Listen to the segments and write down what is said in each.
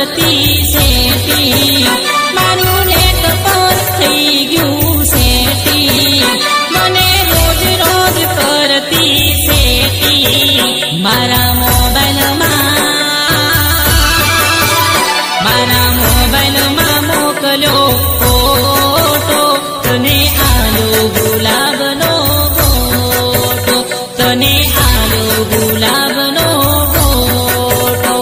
करती सेटी मारू नेट पास थई गયું सेटी मने रोज रोज करती सेटी मारा मोबाइल માં મોકલ્યો ફોટો તને આલો ગુલાબનો ફોટો તને આલો ગુલાબનો ફોટો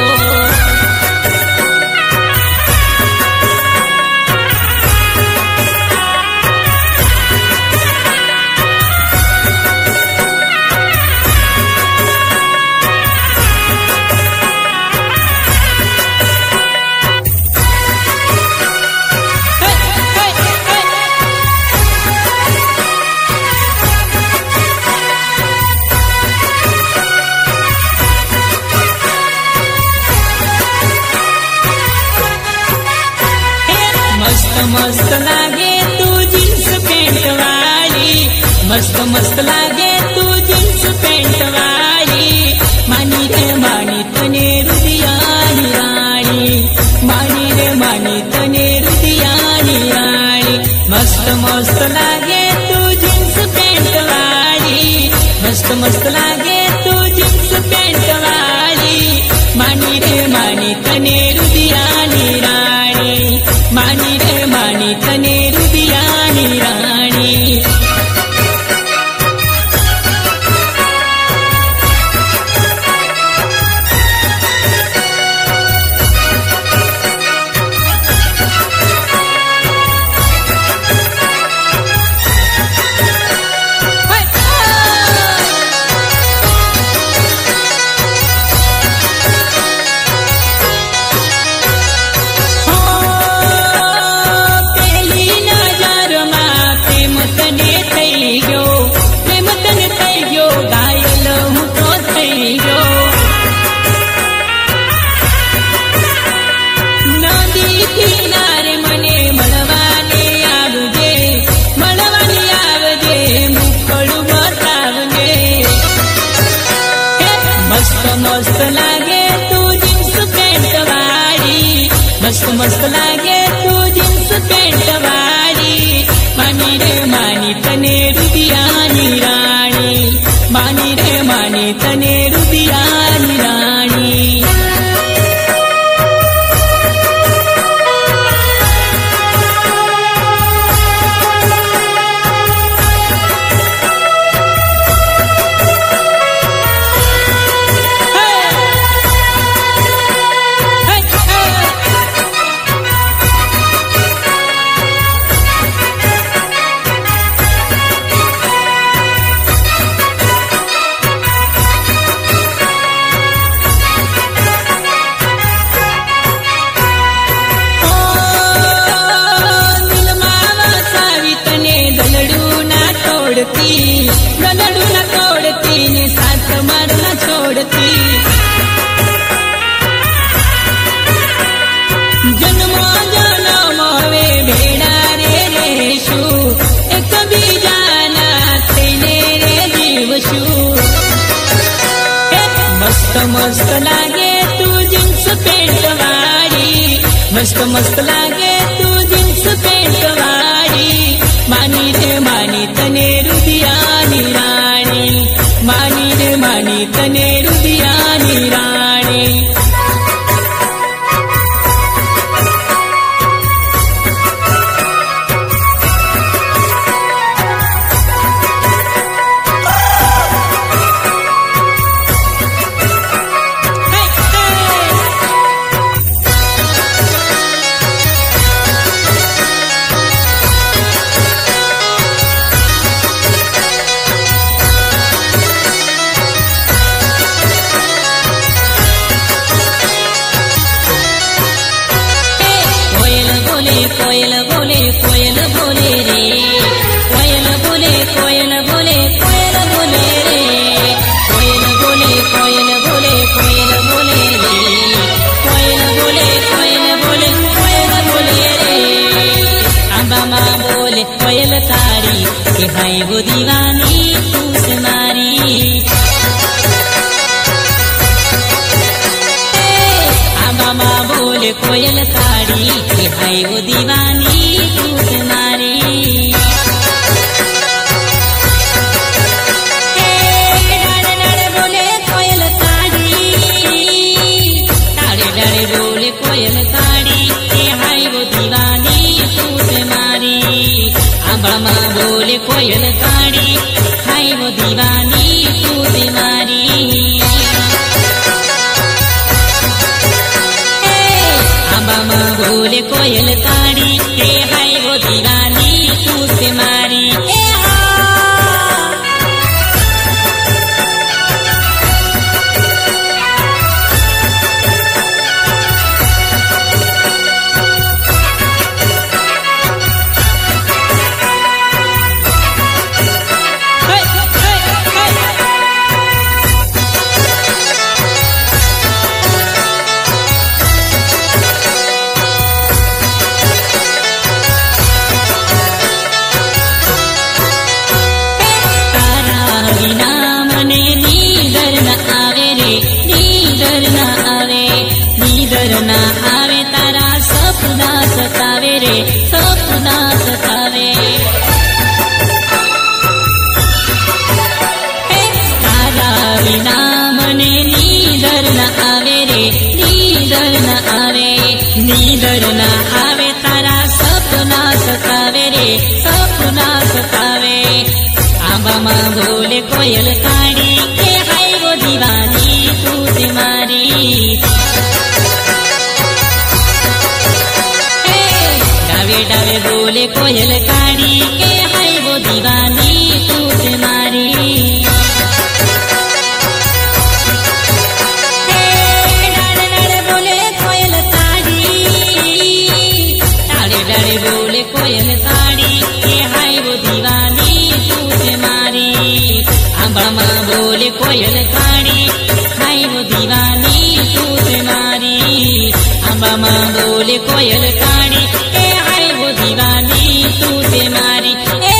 मस्त लागे तू जीन्स पेंट वाली मस्त मस्त लागे तू जीन्स पेंट वाली मानी रे मानी तने रुदियानी राणी मानी रे मानी तने रुदियानी राणी मस्त मस्त लागे तू जीन्स पेंट वाली मस्त मस्त लागे तू जीन्स पेंट वाली मानी रे मानी तने रुदियानी राणी मानी रे मानी तने रुदियानी राणी मस्त लागे तू जीन्स पेंट वाली मस्त मस्त लागे तू जीन्स पेंट वाली मानी रे मानी तने रुदियानी राणी मानी रे मानी तने रुदियानी राणी गलड़ू न तोड़ती ने साथ मार न छोड़ती जन्मो जन्म वे भेड़ा रे रेशु एक बीजाना तेने रे जीवशु मस्त मस्त लागे तू जीन्स पेंट वाली मस्त मस्त लागे तू जीन्स पेंट वाली मानी रे मानी तने रुदियानी राणी मानी रे मानी तने रुदियानी राणी कोयल बोले रे कोयल बोले कोयल बोले कोयल बोले रे कोयल बोले कोयल बोले कोयल बोले रे कोयल बोले कोयल बोले कोयल बोले रे आंबा माँ बोले कोयल तारी कि भाई वो दीवानी तू से मारी आंबा आंबा बोले कोयल काड़ी के हाय वो दीवानी तू तुम्हारी कोयल काड़ी के हाय वो दीवानी तू तुम्हारी आंबा माँ बोले कोयल काड़ी हाय वो दीवानी तू तुम्हारी आंबा माँ बोले कोयल काड़ी के हाय वो दीवानी तू तुम्हारी नीदर न आवे तारा सपना सतावे रे सपना सतावे तारा बिना मने नीदर न आवे रे नीदर न आवे नीदर न आवे तारा सपना सतावे रे सपना सतावे आंबा माँ बोले कोयल काड़ी के हाय वो दीवानी तू तुम्हारी डावे डावे बोले कोयल काड़ी के हाय वो दीवानी तू तुम्हारी डाले डाले बोले कोयल काड़ी डाले डाले बोले कोयल काड़ी के हाय वो दीवानी तू तुम्हारी आंबा माँ बोले कोयल काड़ी हाय वो दीवानी तू तुम्हारी आंबा माँ बोले कोयल काड़ी के हाय वो दीवानी तू तुम्हारी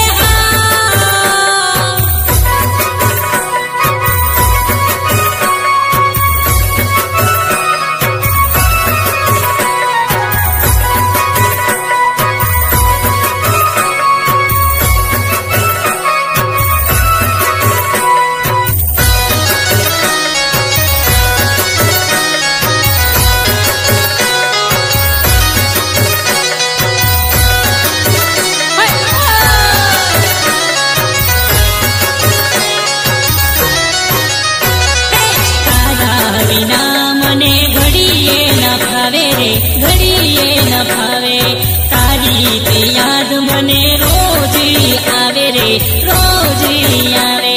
बिना मने घड़िए न भावे रे घड़िए न भावे तारी ते याद मने रोज आवे रे रोज आवे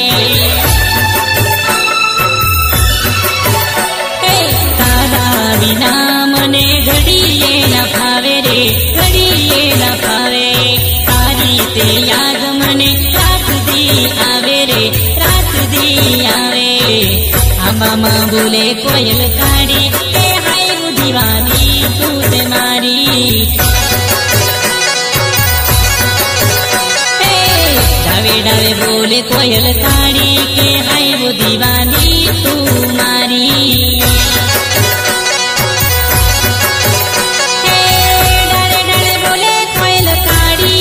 तारा बिना मने घड़िए न भावे रे घड़िए न भावे तारी ते याद मने रात दी आवे रे रात दी आवे आंबा माँ बोले कोयल काड़ी के हाय वो दीवानी तू तुम्हारी डावे डावे बोले कोयल काड़ी के हाय वो दीवानी तुम्हारी डाले डाले बोले कोयल काड़ी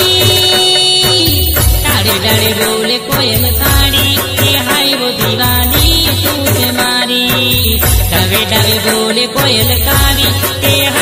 डाले डाले बोले कोयल काड़ी के हाय वो दीवानी तू तुम्हारी डावे डावे बोले कोयल काड़ी के